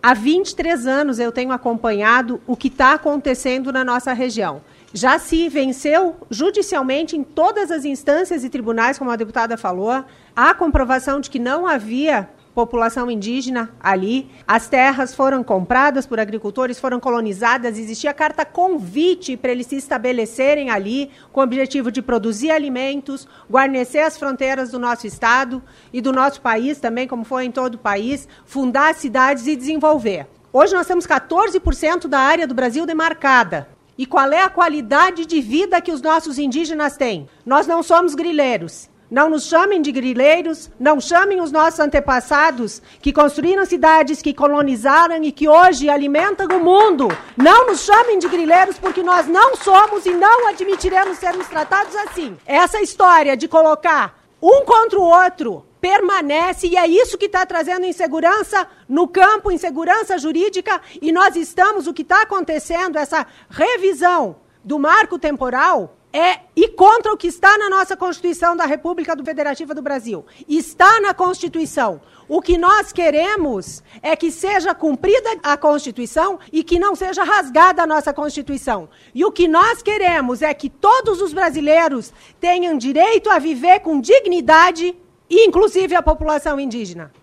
Há 23 anos eu tenho acompanhado o que está acontecendo na nossa região. Já se venceu judicialmente em todas as instâncias e tribunais, como a deputada falou, a comprovação de que não havia população indígena ali, as terras foram compradas por agricultores, foram colonizadas, existia carta convite para eles se estabelecerem ali, com o objetivo de produzir alimentos, guarnecer as fronteiras do nosso estado e do nosso país também, como foi em todo o país, fundar cidades e desenvolver. Hoje nós temos 14% da área do Brasil demarcada. E qual é a qualidade de vida que os nossos indígenas têm? Nós não somos grileiros. Não nos chamem de grileiros, não chamem os nossos antepassados que construíram cidades, que colonizaram e que hoje alimentam o mundo. Não nos chamem de grileiros porque nós não somos e não admitiremos sermos tratados assim. Essa história de colocar um contra o outro permanece e é isso que está trazendo insegurança no campo, insegurança jurídica, e nós estamos, o que está acontecendo, essa revisão do marco temporal, e contra o que está na nossa Constituição da República Federativa do Brasil. Está na Constituição. O que nós queremos é que seja cumprida a Constituição e que não seja rasgada a nossa Constituição. E o que nós queremos é que todos os brasileiros tenham direito a viver com dignidade, inclusive a população indígena.